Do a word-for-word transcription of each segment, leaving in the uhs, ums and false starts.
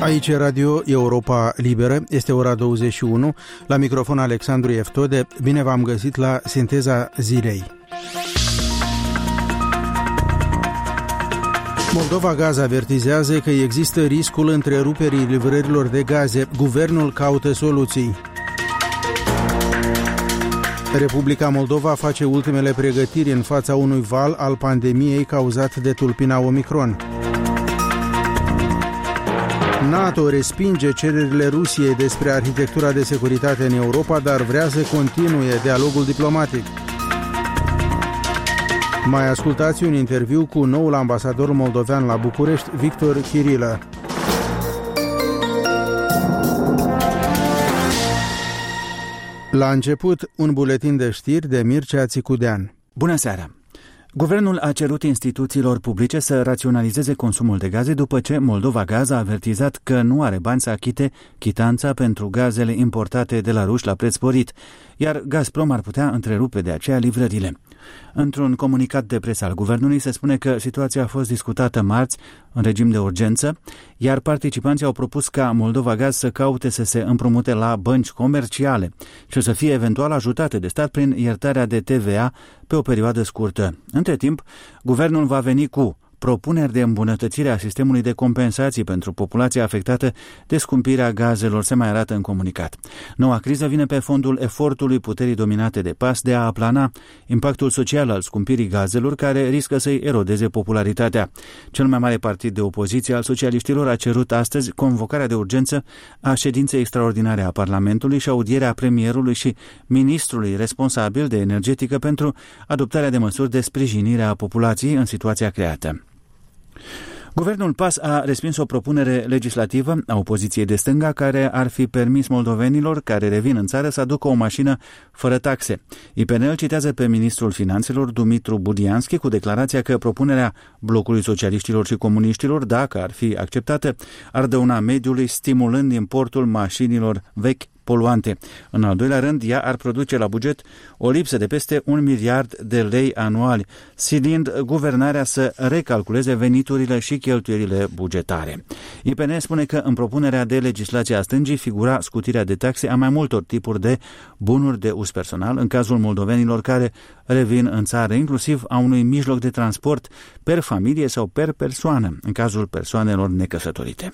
Aici e Radio Europa Liberă, este ora douăzeci și unu, la microfon Alexandru Eftode. Bine v-am găsit la Sinteza Zilei. Moldova Gaz avertizează că există riscul întreruperii livrărilor de gaze. Guvernul caută soluții. Republica Moldova face ultimele pregătiri în fața unui val al pandemiei cauzat de tulpina Omicron. NATO respinge cererile Rusiei despre arhitectura de securitate în Europa, dar vrea să continue dialogul diplomatic. Mai ascultați un interviu cu noul ambasador moldovean la București, Victor Chirilă. La început, un buletin de știri de Mircea Țicudean. Bună seara! Guvernul a cerut instituțiilor publice să raționalizeze consumul de gaze după ce Moldova Gaz a avertizat că nu are bani să achite chitanța pentru gazele importate de la ruși la preț sporit, iar Gazprom ar putea întrerupe de aceea livrările. Într-un comunicat de presă al guvernului se spune că situația a fost discutată marți în regim de urgență, iar participanții au propus ca Moldova Gaz să caute să se împrumute la bănci comerciale și să fie eventual ajutate de stat prin iertarea de T V A pe o perioadă scurtă. Între timp, guvernul va veni cu propuneri de îmbunătățire a sistemului de compensații pentru populația afectată de scumpirea gazelor, se mai arată în comunicat. Noua criză vine pe fondul efortului puterii dominate de P A S de a aplana impactul social al scumpirii gazelor, care riscă să-i erodeze popularitatea. Cel mai mare partid de opoziție al socialiștilor a cerut astăzi convocarea de urgență a ședinței extraordinare a Parlamentului și audierea premierului și ministrului responsabil de energetică pentru adoptarea de măsuri de sprijinire a populației în situația creată. Guvernul P A S a respins o propunere legislativă a opoziției de stânga care ar fi permis moldovenilor care revin în țară să aducă o mașină fără taxe. I P N L citează pe ministrul finanțelor Dumitru Budianski cu declarația că propunerea blocului socialiștilor și comuniștilor, dacă ar fi acceptată, ar dăuna mediului, stimulând importul mașinilor vechi poluante. În al doilea rând, ea ar produce la buget o lipsă de peste un miliard de lei anuali, silind guvernarea să recalculeze veniturile și cheltuielile bugetare. I P N spune că în propunerea de legislație a stângii figura scutirea de taxe a mai multor tipuri de bunuri de uz personal în cazul moldovenilor care revin în țară, inclusiv a unui mijloc de transport per familie sau per persoană, în cazul persoanelor necăsătorite.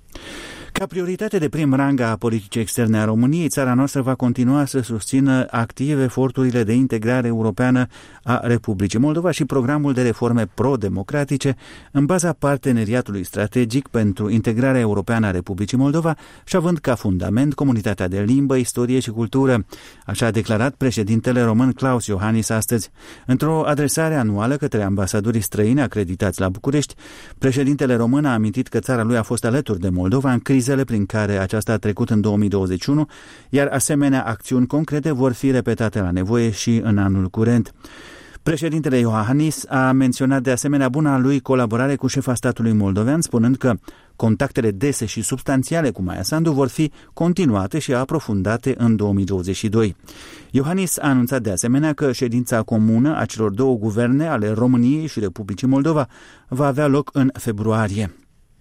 Ca prioritate de prim rang a politicii externe a României, țara noastră va continua să susțină activ eforturile de integrare europeană a Republicii Moldova și programul de reforme pro-democratice în baza parteneriatului strategic pentru integrarea europeană a Republicii Moldova și având ca fundament comunitatea de limbă, istorie și cultură. Așa a declarat președintele român Klaus Iohannis astăzi. Într-o adresare anuală către ambasadorii străini acreditați la București, președintele român a amintit că țara lui a fost alături de Moldova în crizele prin care aceasta a trecut în două mii douăzeci și unu, iar asemenea acțiuni concrete vor fi repetate la nevoie și în anul curent. Președintele Iohannis a menționat de asemenea buna lui colaborare cu șefa statului moldovean, spunând că contactele dese și substanțiale cu Maia Sandu vor fi continuate și aprofundate în două mii douăzeci și doi. Iohannis a anunțat de asemenea că ședința comună a celor două guverne ale României și Republicii Moldova va avea loc în februarie.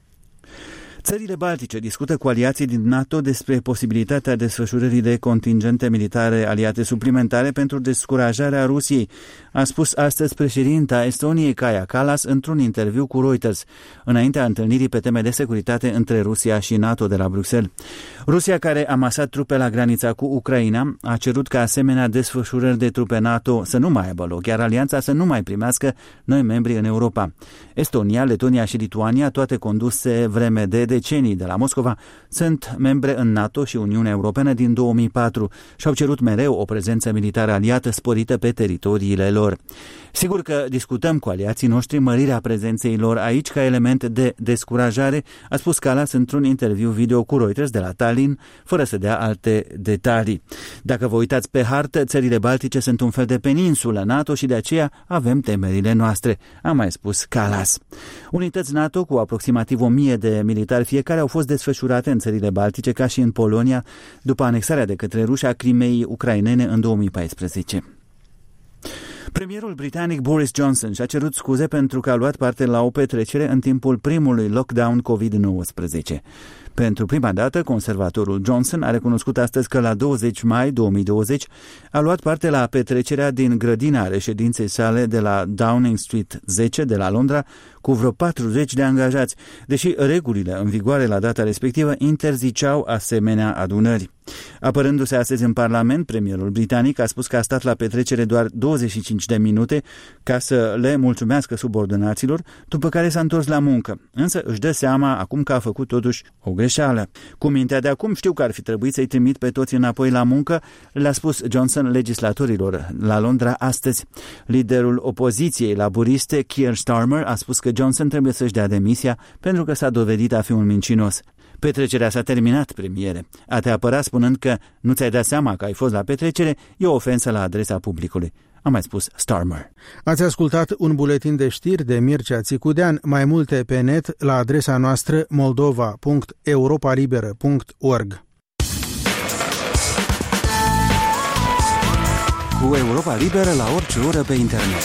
Țările Baltice discută cu aliații din NATO despre posibilitatea desfășurării de contingente militare aliate suplimentare pentru descurajarea Rusiei, a spus astăzi președinta Estoniei Kaja Kallas într-un interviu cu Reuters, înaintea întâlnirii pe teme de securitate între Rusia și NATO de la Bruxelles. Rusia, care a masat trupe la granița cu Ucraina, a cerut ca asemenea desfășurări de trupe NATO să nu mai aibă loc, iar alianța să nu mai primească noi membri în Europa. Estonia, Letonia și Lituania, toate conduse vreme de decenii de la Moscova, sunt membre în NATO și Uniunea Europeană din două mii patru și au cerut mereu o prezență militară aliată sporită pe teritoriile lor. Sigur că discutăm cu aliații noștri mărirea prezenței lor aici ca element de descurajare, a spus Kallas într-un interviu video cu Reuters de la Tallinn, fără să dea alte detalii. Dacă vă uitați pe hartă, țările Baltice sunt un fel de peninsulă NATO și de aceea avem temerile noastre, a mai spus Kallas. Unități NATO cu aproximativ o mie de militari fiecare au fost desfășurate în țările Baltice ca și în Polonia după anexarea de către ruși a Crimeii ucrainene în două mii paisprezece. Premierul britanic Boris Johnson și-a cerut scuze pentru că a luat parte la o petrecere în timpul primului lockdown covid nouăsprezece. Pentru prima dată, conservatorul Johnson a recunoscut astăzi că la douăzeci mai două mii douăzeci a luat parte la petrecerea din grădina reședinței sale de la Downing Street zece de la Londra cu vreo patruzeci de angajați, deși regulile în vigoare la data respectivă interziceau asemenea adunări. Apărându-se astăzi în Parlament, premierul britanic a spus că a stat la petrecere doar douăzeci și cinci de minute ca să le mulțumească subordonaților, după care s-a întors la muncă. Însă își dă seama acum că a făcut totuși o greșeală. Cu mintea de acum știu că ar fi trebuit să-i trimit pe toți înapoi la muncă, le-a spus Johnson legislatorilor la Londra astăzi. Liderul opoziției laburiste, Keir Starmer, a spus că Johnson trebuie să-și dea demisia pentru că s-a dovedit a fi un mincinos. Petrecerea s-a terminat, premiere. A te apăra spunând că nu ți-ai dat seama că ai fost la petrecere e o ofensă la adresa publicului, a mai spus Starmer. Ați ascultat un buletin de știri de Mircea Țicudean. Mai multe pe net la adresa noastră moldova punct europalibera punct org. Cu Europa Liberă la orice oră pe internet.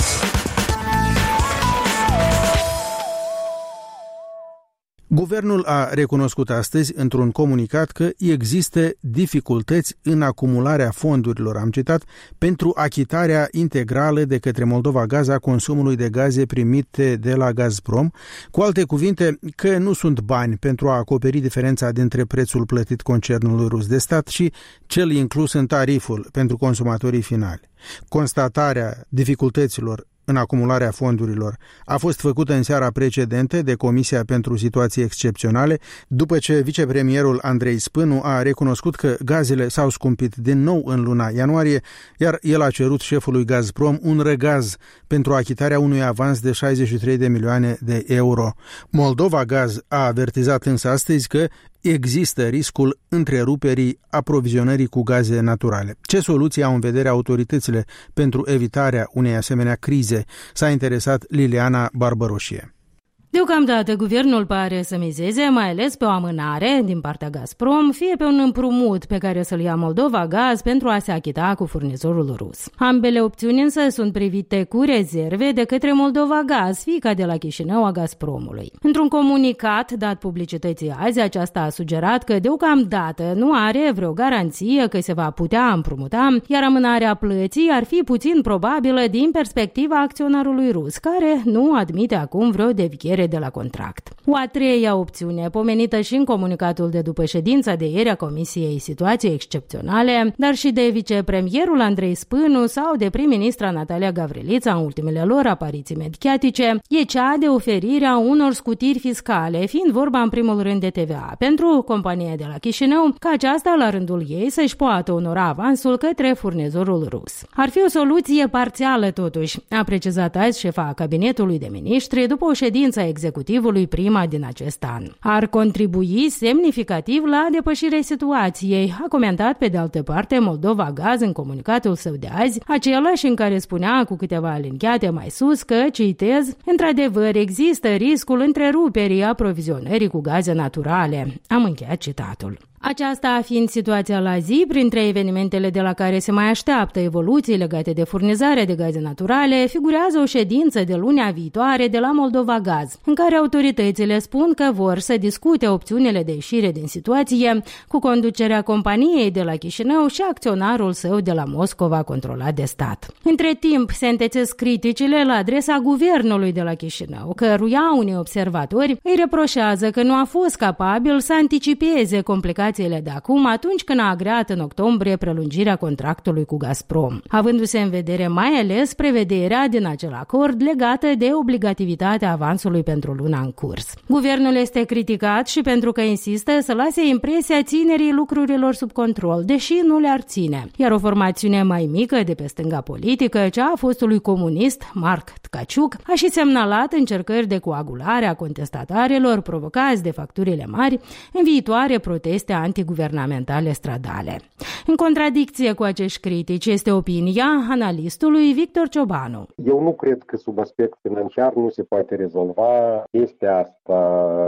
Guvernul a recunoscut astăzi într-un comunicat că există dificultăți în acumularea fondurilor, am citat, pentru achitarea integrală de către Moldova Gaz a consumului de gaze primite de la Gazprom, cu alte cuvinte că nu sunt bani pentru a acoperi diferența dintre prețul plătit concernului rus de stat și cel inclus în tariful pentru consumatorii finali. Constatarea dificultăților în acumularea fondurilor a fost făcută în seara precedentă de Comisia pentru Situații Excepționale, după ce vicepremierul Andrei Spânu a recunoscut că gazele s-au scumpit din nou în luna ianuarie, iar el a cerut șefului Gazprom un răgaz pentru achitarea unui avans de șaizeci și trei de milioane de euro. Moldova Gaz a avertizat însă astăzi că există riscul întreruperii aprovizionării cu gaze naturale. Ce soluții au în vedere autoritățile pentru evitarea unei asemenea crize? S-a interesat Liliana Barbăroșie. Deocamdată, guvernul pare să mizeze mai ales pe o amânare din partea Gazprom, fie pe un împrumut pe care să-l ia Moldova Gaz pentru a se achita cu furnizorul rus. Ambele opțiuni însă sunt privite cu rezerve de către Moldova Gaz, fiica de la Chișinău a Gazpromului. Într-un comunicat dat publicității azi, aceasta a sugerat că deocamdată nu are vreo garanție că se va putea împrumuta, iar amânarea plății ar fi puțin probabilă din perspectiva acționarului rus, care nu admite acum vreo deviere de la contract. O a treia opțiune, pomenită și în comunicatul de după ședința de ieri a Comisiei Situații Excepționale, dar și de vicepremierul Andrei Spânu sau de prim-ministra Natalia Gavrilița în ultimele lor apariții mediatice, e cea de oferirea unor scutiri fiscale, fiind vorba în primul rând de T V A, pentru compania de la Chișinău, ca aceasta la rândul ei să-și poată onora avansul către furnizorul rus. Ar fi o soluție parțială totuși, a precizat azi șefa cabinetului de miniștri după o ședință a executivului prima din acest an. Ar contribui semnificativ la depășirea situației, a comentat pe de altă parte Moldova Gaz în comunicatul său de azi, același în care spunea cu câteva alinchiate mai sus că, citez, într-adevăr există riscul întreruperii aprovizionării cu gaze naturale. Am încheiat citatul. Aceasta fiind situația la zi, printre evenimentele de la care se mai așteaptă evoluții legate de furnizarea de gaze naturale, figurează o ședință de lunea viitoare de la Moldova Gaz, în care autoritățile spun că vor să discute opțiunile de ieșire din situație cu conducerea companiei de la Chișinău și acționarul său de la Moscova, controlat de stat. Între timp, se întețesc criticile la adresa guvernului de la Chișinău, căruia unii observatori îi reproșează că nu a fost capabil să anticipeze complicațiile de acum atunci când a agreat în octombrie prelungirea contractului cu Gazprom, avându-se în vedere mai ales prevederea din acel acord legată de obligativitatea avansului pentru luna în curs. Guvernul este criticat și pentru că insistă să lase impresia ținerii lucrurilor sub control, deși nu le-ar ține, iar o formațiune mai mică de pe stânga politică, cea a fostului comunist Marc Tkaciuc, a și semnalat încercări de coagulare a contestatarilor provocați de facturile mari în viitoare proteste antiguvernamentale stradale. În contradicție cu acești critici este opinia analistului Victor Ciobanu. Eu nu cred că sub aspect financiar nu se poate rezolva chestia asta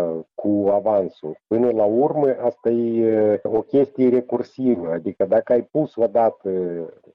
cu avansul. Până la urmă, asta e o chestie recursivă, adică dacă ai pus odată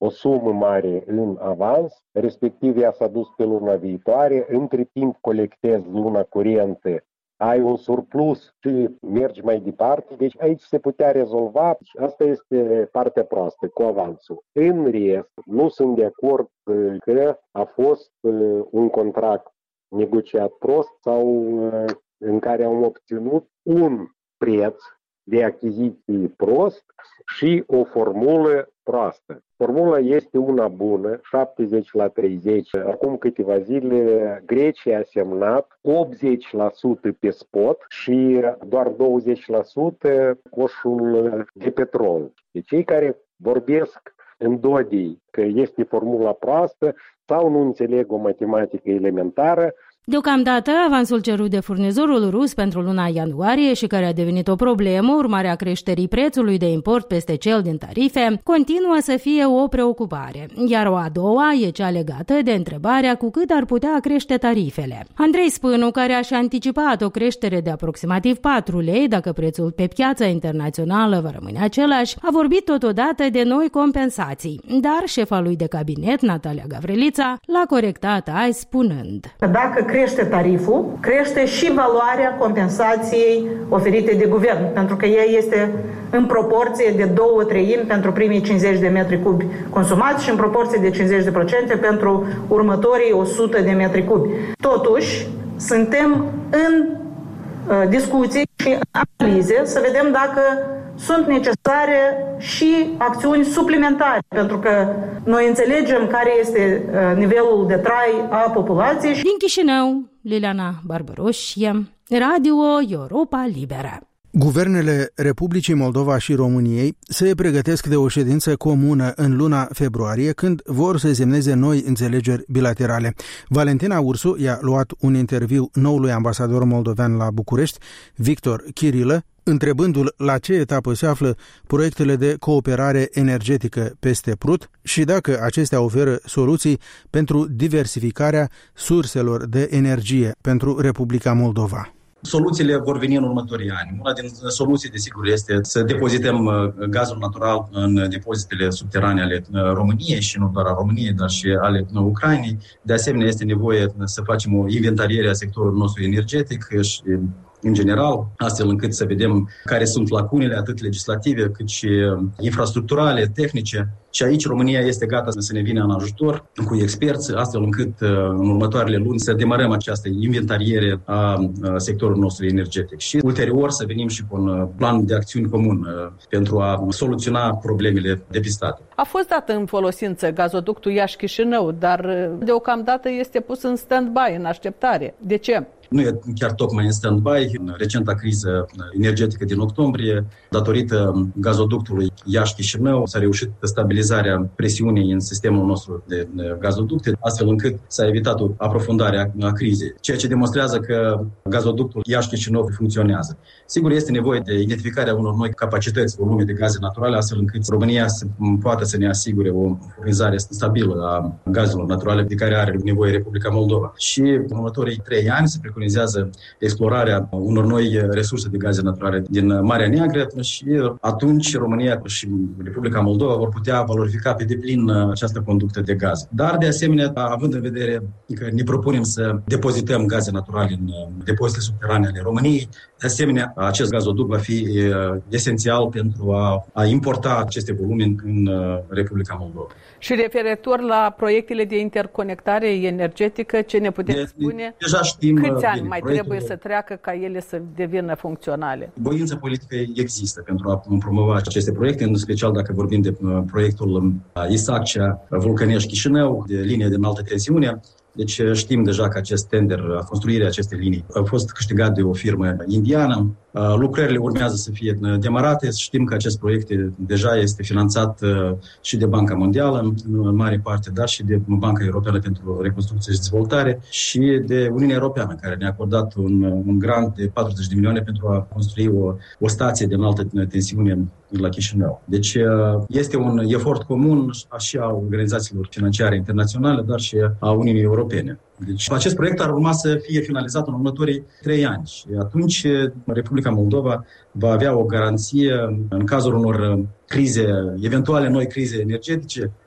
o sumă mare în avans, respectiv ea s-a dus pe luna viitoare, între timp colectezi luna curentă, ai un surplus și mergi mai departe, deci aici se putea rezolva. Asta este partea proastă cu avansul. În rest, nu sunt de acord că a fost un contract negociat prost sau în care am obținut un preț de achiziții prost și o formulă proastă. Formula este una bună, șaptezeci la treizeci. Acum câteva zile Grecia a semnat optzeci la sută pe spot și doar douăzeci la sută coșul de petrol. Deci cei care vorbesc în dodii că este formula proastă sau nu înțeleg o matematică elementară. Deocamdată, avansul cerut de furnizorul rus pentru luna ianuarie și care a devenit o problemă urmare a creșterii prețului de import peste cel din tarife, continuă să fie o preocupare, iar o a doua e cea legată de întrebarea cu cât ar putea crește tarifele. Andrei Spânu, care a-și anticipat o creștere de aproximativ patru lei dacă prețul pe piața internațională va rămâne același, a vorbit totodată de noi compensații, dar șefa lui de cabinet, Natalia Gavrilița, l-a corectat azi spunând: Dacă crește tariful, crește și valoarea compensației oferite de guvern, pentru că ea este în proporție de două treimi pentru primii cincizeci de metri cubi consumați și în proporție de cincizeci la sută pentru următorii o sută de metri cubi. Totuși, suntem în uh, discuții și în analize să vedem dacă sunt necesare și acțiuni suplimentare, pentru că noi înțelegem care este nivelul de trai a populației. Din Chișinău, Liliana Barbaroșie, Radio Europa Liberă. Guvernele Republicii Moldova și României se pregătesc de o ședință comună în luna februarie, când vor să semneze noi înțelegeri bilaterale. Valentina Ursu i-a luat un interviu noului ambasador moldovean la București, Victor Chirilă, întrebându-l la ce etapă se află proiectele de cooperare energetică peste Prut și dacă acestea oferă soluții pentru diversificarea surselor de energie pentru Republica Moldova. Soluțiile vor veni în următorii ani. Una din soluții, desigur, este să depozităm gazul natural în depozitele subterane ale României și nu doar a României, dar și ale Ucrainei. De asemenea, este nevoie să facem o inventariere a sectorului nostru energetic și în general, astfel încât să vedem care sunt lacunele atât legislative cât și infrastructurale, tehnice. Și aici România este gata să ne vină în ajutor cu experți, astfel încât în următoarele luni să demarăm această inventariere a sectorului nostru energetic și ulterior să venim și cu un plan de acțiuni comun pentru a soluționa problemele depistate. A fost dat în folosință gazoductul Iași-Chișinău, dar deocamdată este pus în stand-by, în așteptare. De ce? Nu e chiar tocmai în stand-by. În recenta criză energetică din octombrie, datorită gazoductului Iași-Chișinău, s-a reușit stabilizarea presiunii în sistemul nostru de gazoducte, astfel încât s-a evitat o aprofundare a crizei, ceea ce demonstrează că gazoductul Iași-Chișinău funcționează. Sigur, este nevoie de identificarea unor noi capacități, volume de gaze naturale, astfel încât România să poată să ne asigure o furnizare stabilă a gazelor naturale de care are nevoie Republica Moldova. Și în următorii trei ani se preconizează explorarea unor noi resurse de gaze naturale din Marea Neagră și atunci România și Republica Moldova vor putea valorifica pe deplin această conductă de gaze. Dar, de asemenea, având în vedere că ne propunem să depozităm gaze naturale în depozite subterane ale României, de asemenea, acest gazoduct va fi esențial pentru a, a importa aceste volume în Republica Moldova. Și referitor la proiectele de interconectare energetică, ce ne puteți de, spune? Deja știm. Câți ani mai proiectul... trebuie să treacă ca ele să devină funcționale? Voința politică există pentru a promova aceste proiecte, în special dacă vorbim de proiectul Isaccea, Vulcănești-Chișinău, de linie de înaltă tensiune. Deci știm deja că acest tender, construirea acestei linii, a fost câștigat de o firmă indiană. Lucrările urmează să fie demarate. Știm că acest proiect deja este finanțat și de Banca Mondială, în mare parte, dar și de Banca Europeană pentru Reconstrucție și Dezvoltare și de Uniunea Europeană, care ne-a acordat un, un grant de patruzeci de milioane pentru a construi o, o stație de înaltă tensiune la Chișinău. Deci este un efort comun și a organizațiilor financiare internaționale, dar și a Uniunii Europene. Deci acest proiect ar urma să fie finalizat în următorii trei ani și atunci Republica Moldova va avea o garanție în cazul unor crize, eventuale noi crize energetice,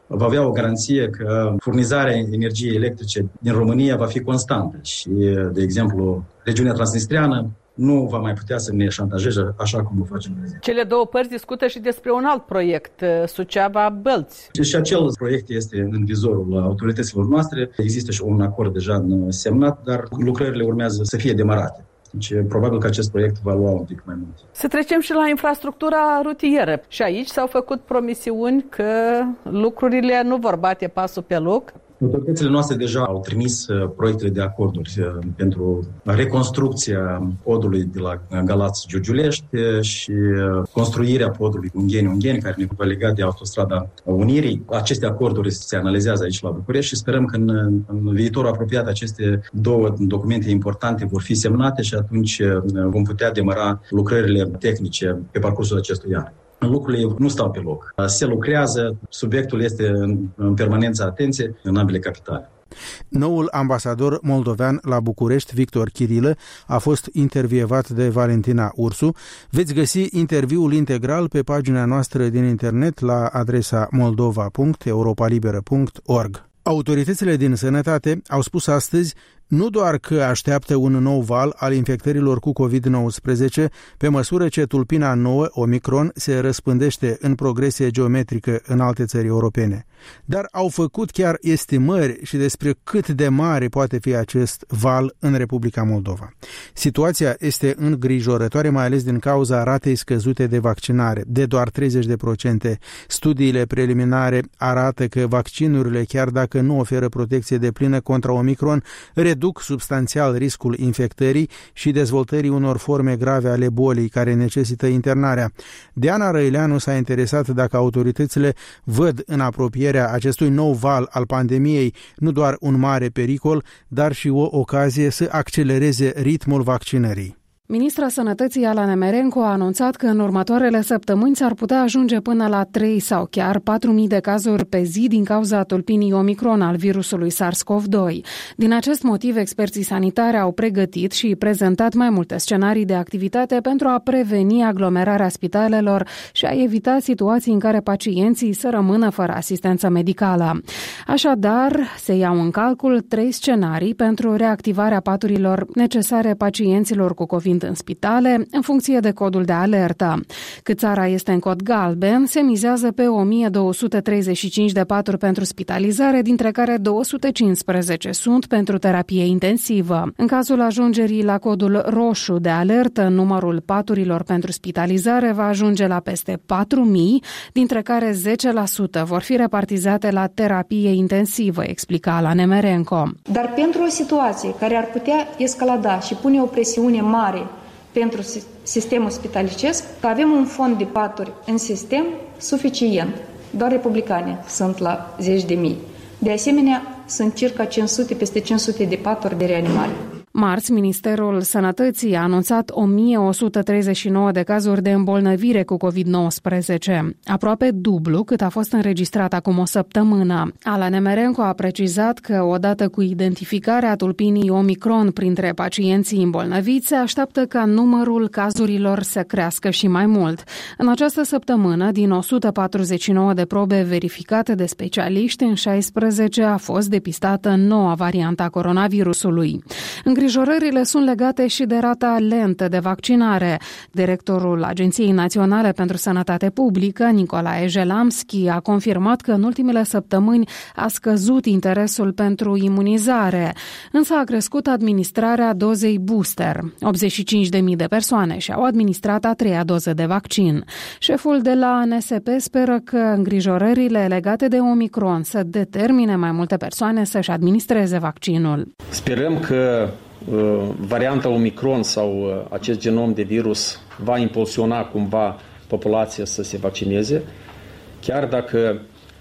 va avea o garanție că furnizarea energiei electrice din România va fi constantă și, de exemplu, regiunea transnistreană nu va mai putea să ne șantajeze așa cum o facem prezent. Cele două părți discută și despre un alt proiect, Suceava-Bălți. Și acel proiect este în vizorul autorităților noastre. Există și un acord deja semnat, dar lucrările urmează să fie demarate. Deci, probabil că acest proiect va lua un pic mai mult. Să trecem și la infrastructura rutieră. Și aici s-au făcut promisiuni că lucrurile nu vor bate pasul pe loc. Autoritățile noastre deja au trimis proiectele de acorduri pentru reconstrucția podului de la Galați-Giurgiulești și construirea podului Ungheni-Ungheni, care ne va lega de autostrada Unirii. Aceste acorduri se analizează aici la București și sperăm că în, în viitorul apropiat aceste două documente importante vor fi semnate și atunci vom putea demara lucrările tehnice pe parcursul acestui an. Lucrurile nu stau pe loc. Se lucrează, subiectul este în, în permanență atenție în ambele capitale. Noul ambasador moldovean la București, Victor Chirilă, a fost intervievat de Valentina Ursu. Veți găsi interviul integral pe pagina noastră din internet la adresa moldova punct europalibera punct org. Autoritățile din sănătate au spus astăzi nu doar că așteaptă un nou val al infectărilor cu covid nouăsprezece, pe măsură ce tulpina nouă, Omicron, se răspândește în progresie geometrică în alte țări europene, dar au făcut chiar estimări și despre cât de mare poate fi acest val în Republica Moldova. Situația este îngrijorătoare, mai ales din cauza ratei scăzute de vaccinare, de doar treizeci de procente. Studiile preliminare arată că vaccinurile, chiar dacă nu oferă protecție deplină contra Omicron, reduc substanțial riscul infectării și dezvoltării unor forme grave ale bolii care necesită internarea. Diana Răileanu s-a interesat dacă autoritățile văd în apropierea acestui nou val al pandemiei nu doar un mare pericol, dar și o ocazie să accelereze ritmul vaccinării. Ministra Sănătății Ala Nemerenko a anunțat că în următoarele săptămâni s-ar putea ajunge până la trei sau chiar patru mii de cazuri pe zi din cauza tulpinii Omicron al virusului SARS-CoV doi. Din acest motiv, experții sanitari au pregătit și prezentat mai multe scenarii de activitate pentru a preveni aglomerarea spitalelor și a evita situații în care pacienții să rămână fără asistență medicală. Așadar, se iau în calcul trei scenarii pentru reactivarea paturilor necesare pacienților cu COVID în spitale, în funcție de codul de alertă. Cât țara este în cod galben, se mizează pe o mie două sute treizeci și cinci de paturi pentru spitalizare, dintre care două sute cincisprezece sunt pentru terapie intensivă. În cazul ajungerii la codul roșu de alertă, numărul paturilor pentru spitalizare va ajunge la peste patru mii, dintre care zece la sută vor fi repartizate la terapie intensivă, explica Ala Nemerenko. Dar pentru o situație care ar putea escalada și pune o presiune mare pentru sistemul spitalicesc, că avem un fond de paturi în sistem suficient. Doar republicane sunt la zeci de mii. De asemenea, sunt circa cinci sute, peste cinci sute de paturi de reanimare. Marți, Ministerul Sănătății a anunțat o mie o sută treizeci și nouă de cazuri de îmbolnăvire cu covid nouăsprezece, aproape dublu cât a fost înregistrat acum o săptămână. Ala Nemerenko a precizat că, odată cu identificarea tulpinii Omicron printre pacienții îmbolnăviți, se așteaptă ca numărul cazurilor să crească și mai mult. În această săptămână, din o sută patruzeci și nouă de probe verificate de specialiști, în șaisprezece a fost depistată noua variantă a coronavirusului. Îngrijorările sunt legate și de rata lentă de vaccinare. Directorul Agenției Naționale pentru Sănătate Publică, Nicolae Jelamski, a confirmat că în ultimele săptămâni a scăzut interesul pentru imunizare, însă a crescut administrarea dozei booster. optzeci și cinci de mii de persoane și-au administrat a treia doză de vaccin. Șeful de la N S P speră că îngrijorările legate de Omicron să determine mai multe persoane să-și administreze vaccinul. Sperăm că uh, varianta Omicron sau uh, acest genom de virus va impulsiona cumva populația să se vaccineze, chiar dacă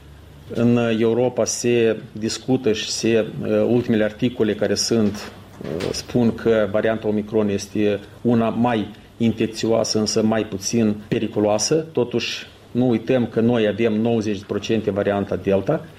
în Europa se discută și se, uh, ultimele articole care sunt uh, spun că varianta Omicron este una mai infecțioasă, însă mai puțin periculoasă. Totuși, nu uităm că noi avem nouăzeci la sută varianta Delta,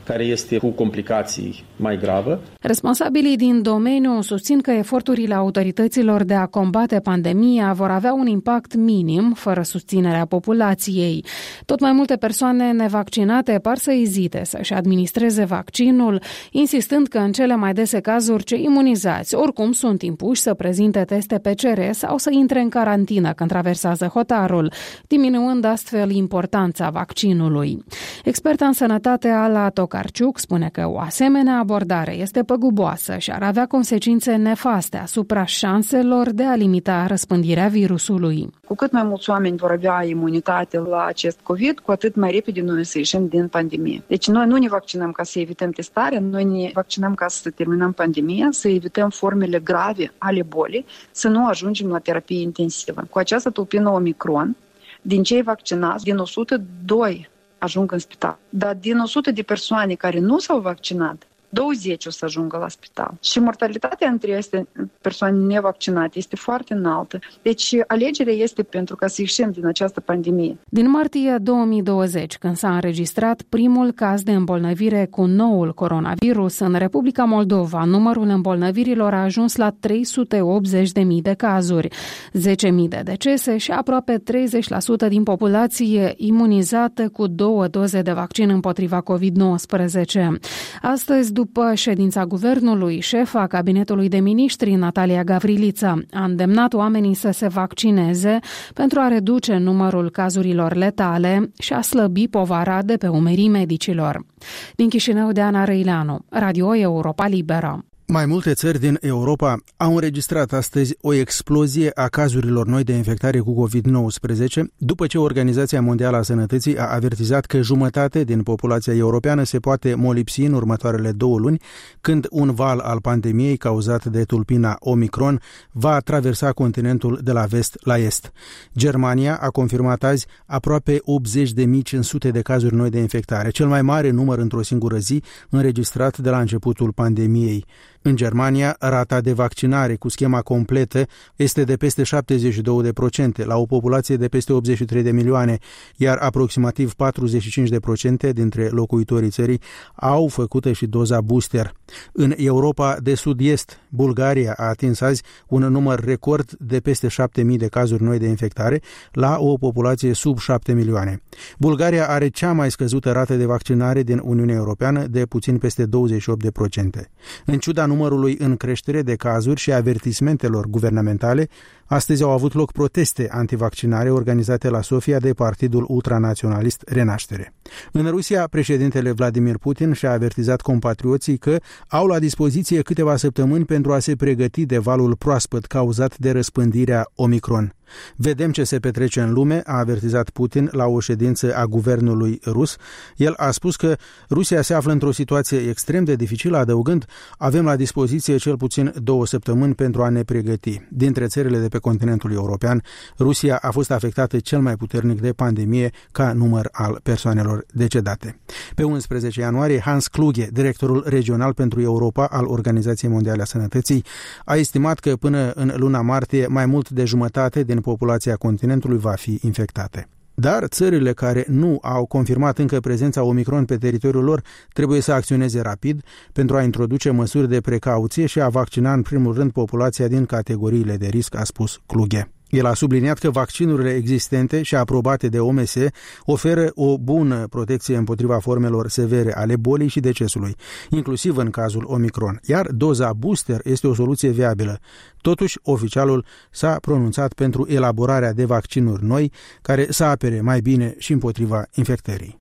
care este cu complicații mai grave. Responsabilii din domeniu susțin că eforturile autorităților de a combate pandemia vor avea un impact minim, fără susținerea populației. Tot mai multe persoane nevaccinate par să ezite să-și administreze vaccinul, insistând că în cele mai dese cazuri cei imunizați oricum sunt impuși să prezinte teste P C R sau să intre în carantină când traversează hotarul, diminuând astfel importanța vaccinului. Experta în sănătate Ala Tokarciuk spune că o asemenea abordare este păguboasă și ar avea consecințe nefaste asupra șanselor de a limita răspândirea virusului. Cu cât mai mulți oameni vor avea imunitate la acest COVID, cu atât mai repede noi să ieșim din pandemie. Deci noi nu ne vaccinăm ca să evităm testarea, noi ne vaccinăm ca să terminăm pandemia, să evităm formele grave ale bolii, să nu ajungem la terapie intensivă. Cu această tulpină Omicron, din cei vaccinați, din o sută doi ajung în spital. Dar din o sută de persoane care nu s-au vaccinat, douăzeci o să ajungă la spital. Și mortalitatea între aceste persoane nevaccinate este foarte înaltă. Deci alegerea este pentru ca să ieșim din această pandemie. Din martie două mii douăzeci, când s-a înregistrat primul caz de îmbolnăvire cu noul coronavirus, în Republica Moldova, numărul îmbolnăvirilor a ajuns la trei sute optzeci de mii de cazuri, zece mii de decese și aproape treizeci la sută din populație imunizată cu două doze de vaccin împotriva covid nouăsprezece. Astăzi, după ședința guvernului, șefa cabinetului de miniștri, Natalia Gavrilița, a îndemnat oamenii să se vaccineze pentru a reduce numărul cazurilor letale și a slăbi povara de pe umerii medicilor. Din Chișinău, Deana Răileanu, Radio Europa Liberă. Mai multe țări din Europa au înregistrat astăzi o explozie a cazurilor noi de infectare cu covid nouăsprezece, după ce Organizația Mondială a Sănătății a avertizat că jumătate din populația europeană se poate molipsi în următoarele două luni, când un val al pandemiei cauzat de tulpina Omicron va traversa continentul de la vest la est. Germania a confirmat azi aproape optzeci de mii cinci sute de cazuri noi de infectare, cel mai mare număr într-o singură zi înregistrat de la începutul pandemiei. În Germania, rata de vaccinare cu schema completă este de peste șaptezeci și doi la sută la o populație de peste optzeci și trei de milioane, iar aproximativ patruzeci și cinci la sută dintre locuitorii țării au făcut și doza booster. În Europa de Sud-Est, Bulgaria a atins azi un număr record de peste șapte mii de cazuri noi de infectare la o populație sub șapte milioane. Bulgaria are cea mai scăzută rată de vaccinare din Uniunea Europeană, de puțin peste douăzeci și opt la sută. În ciuda numărului în creștere de cazuri și avertismentelor guvernamentale, astăzi au avut loc proteste antivaccinare organizate la Sofia de partidul ultranaționalist Renaștere. În Rusia, președintele Vladimir Putin și-a avertizat compatrioții că au la dispoziție câteva săptămâni pentru a se pregăti de valul proaspăt cauzat de răspândirea Omicron. Vedem ce se petrece în lume, a avertizat Putin la o ședință a guvernului rus. El a spus că Rusia se află într-o situație extrem de dificilă, adăugând: avem la dispoziție cel puțin două săptămâni pentru a ne pregăti. Dintre țările de pe continentul european, Rusia a fost afectată cel mai puternic de pandemie ca număr al persoanelor decedate. Pe unsprezece ianuarie, Hans Kluge, directorul regional pentru Europa al Organizației Mondiale a Sănătății, a estimat că până în luna martie mai mult de jumătate din populația continentului va fi infectate. Dar țările care nu au confirmat încă prezența Omicron pe teritoriul lor trebuie să acționeze rapid pentru a introduce măsuri de precauție și a vaccina în primul rând populația din categoriile de risc, a spus Kluge. El a subliniat că vaccinurile existente și aprobate de O M S oferă o bună protecție împotriva formelor severe ale bolii și decesului, inclusiv în cazul Omicron, iar doza booster este o soluție viabilă. Totuși, oficialul s-a pronunțat pentru elaborarea de vaccinuri noi care să apere mai bine și împotriva infectării.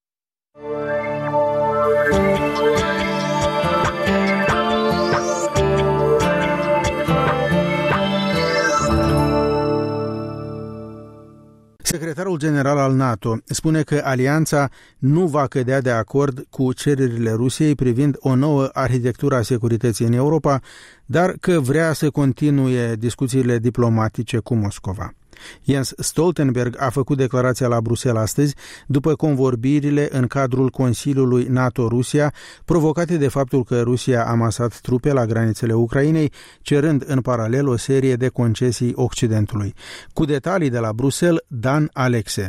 Secretarul general al NATO spune că alianța nu va cădea de acord cu cererile Rusiei privind o nouă arhitectură a securității în Europa, dar că vrea să continue discuțiile diplomatice cu Moscova. Jens Stoltenberg a făcut declarația la Bruxelles astăzi, după convorbirile în cadrul Consiliului NATO-Rusia, provocate de faptul că Rusia a amasat trupe la granițele Ucrainei, cerând în paralel o serie de concesii Occidentului. Cu detalii de la Bruxelles, Dan Alexe.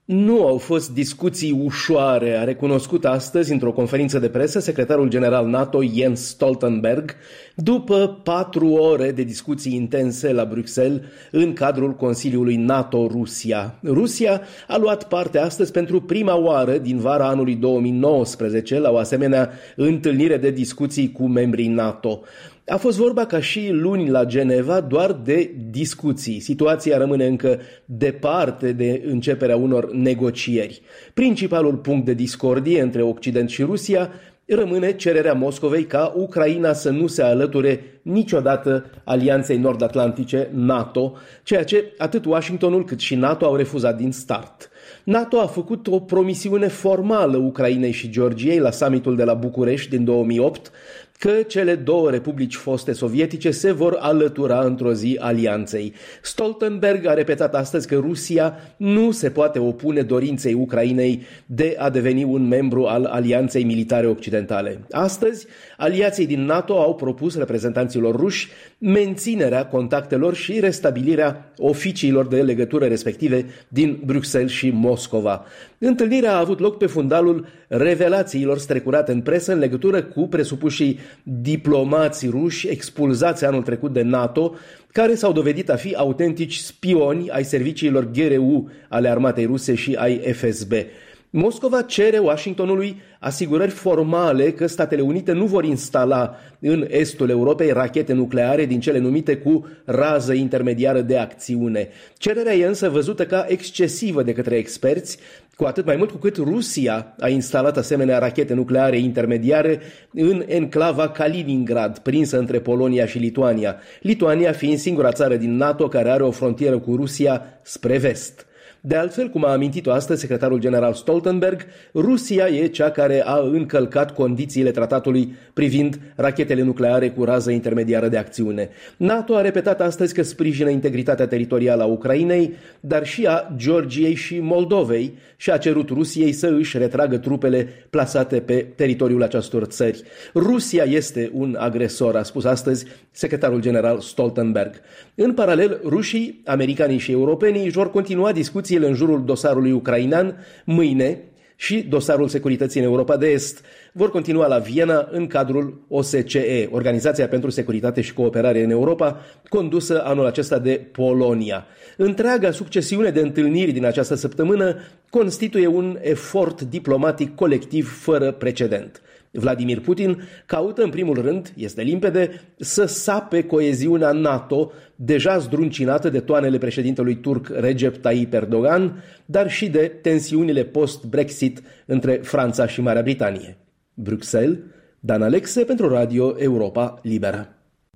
Nu au fost discuții ușoare, a recunoscut astăzi într-o conferință de presă secretarul general NATO Jens Stoltenberg, după patru ore de discuții intense la Bruxelles în cadrul Consiliului NATO-Rusia. Rusia a luat parte astăzi pentru prima oară din vara anului două mii nouăsprezece la o asemenea întâlnire de discuții cu membrii NATO. A fost vorba ca și luni la Geneva doar de discuții. Situația rămâne încă departe de începerea unor negocieri. Principalul punct de discordie între Occident și Rusia rămâne cererea Moscovei ca Ucraina să nu se alăture niciodată Alianței Nord-Atlantice NATO, ceea ce atât Washingtonul cât și NATO au refuzat din start. NATO a făcut o promisiune formală Ucrainei și Georgiei la summitul de la București din două mii opt, că cele două republici foste sovietice se vor alătura într-o zi alianței. Stoltenberg a repetat astăzi că Rusia nu se poate opune dorinței Ucrainei de a deveni un membru al Alianței Militare Occidentale. Astăzi, aliații din NATO au propus reprezentanților ruși menținerea contactelor și restabilirea oficiilor de legătură respective din Bruxelles și Moscova. Întâlnirea a avut loc pe fundalul revelațiilor strecurate în presă în legătură cu presupușii diplomații ruși expulzați anul trecut de NATO, care s-au dovedit a fi autentici spioni ai serviciilor G R U ale armatei ruse și ai F S B. Moscova cere Washingtonului asigurări formale că Statele Unite nu vor instala în estul Europei rachete nucleare din cele numite cu rază intermediară de acțiune. Cererea e însă văzută ca excesivă de către experți, cu atât mai mult cu cât Rusia a instalat asemenea rachete nucleare intermediare în enclava Kaliningrad, prinsă între Polonia și Lituania, Lituania fiind singura țară din NATO care are o frontieră cu Rusia spre vest. De altfel, cum a amintit-o astăzi secretarul general Stoltenberg, Rusia e cea care a încălcat condițiile tratatului privind rachetele nucleare cu rază intermediară de acțiune. NATO a repetat astăzi că sprijină integritatea teritorială a Ucrainei, dar și a Georgiei și Moldovei și a cerut Rusiei să își retragă trupele plasate pe teritoriul acestor țări. Rusia este un agresor, a spus astăzi secretarul general Stoltenberg. În paralel, rușii, americanii și europenii își vor continua discuții în jurul dosarului ucrainean mâine și dosarul securității în Europa de Est vor continua la Viena în cadrul O S C E, Organizația pentru Securitate și Cooperare în Europa, condusă anul acesta de Polonia. Întreaga succesiune de întâlniri din această săptămână constituie un efort diplomatic colectiv fără precedent. Vladimir Putin caută în primul rând, este limpede, să sape coeziunea NATO, deja zdruncinată de toanele președintelui turc Recep Tayyip Erdogan, dar și de tensiunile post-Brexit între Franța și Marea Britanie. Bruxelles, Dan Alexe pentru Radio Europa Liberă.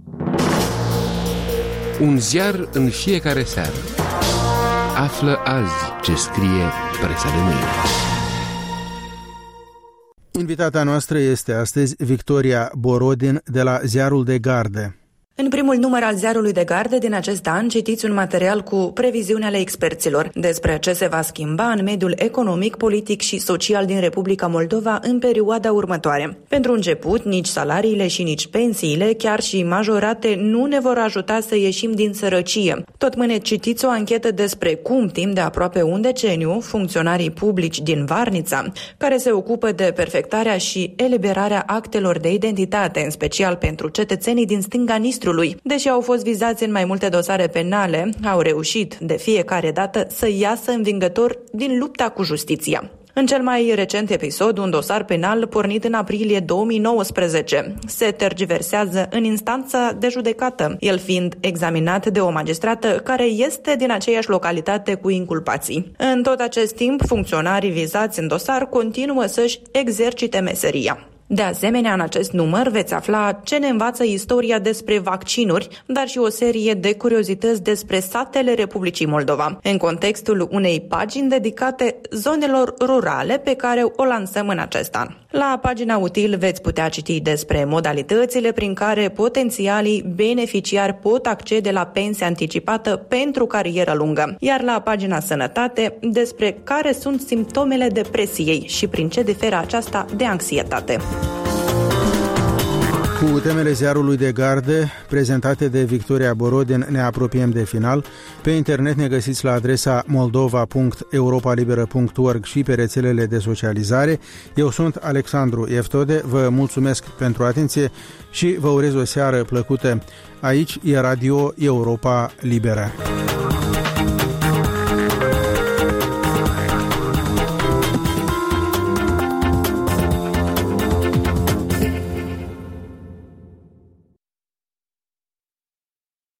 Un ziar în fiecare seară. Află azi ce scrie presa de mâine. Invitata noastră este astăzi Victoria Borodin de la Ziarul de Gardă. În primul număr al Ziarului de Gardă din acest an citiți un material cu previziuni ale experților despre ce se va schimba în mediul economic, politic și social din Republica Moldova în perioada următoare. Pentru început, nici salariile și nici pensiile, chiar și majorate, nu ne vor ajuta să ieșim din sărăcie. Tot mâine citiți o anchetă despre cum, timp de aproape un deceniu, funcționarii publici din Varnița, care se ocupă de perfectarea și eliberarea actelor de identitate, în special pentru cetățenii din stânga Nistrului, deși au fost vizați în mai multe dosare penale, au reușit de fiecare dată să iasă învingători din lupta cu justiția. În cel mai recent episod, un dosar penal pornit în aprilie două mii nouăsprezece se tergiversează în instanța de judecată, el fiind examinat de o magistrată care este din aceeași localitate cu inculpații. În tot acest timp, funcționarii vizați în dosar continuă să-și exercite meseria. De asemenea, în acest număr veți afla ce ne învață istoria despre vaccinuri, dar și o serie de curiozități despre satele Republicii Moldova, în contextul unei pagini dedicate zonelor rurale pe care o lansăm în acest an. La pagina util veți putea citi despre modalitățile prin care potențialii beneficiari pot accede la pensie anticipată pentru carieră lungă, iar la pagina sănătate despre care sunt simptomele depresiei și prin ce diferă aceasta de anxietate. Cu temele ziarului de gardă, prezentate de Victoria Borodin, ne apropiem de final. Pe internet ne găsiți la adresa moldova punct europalibera punct org și pe rețelele de socializare. Eu sunt Alexandru Eftode, vă mulțumesc pentru atenție și vă urez o seară plăcută. Aici e Radio Europa Liberă.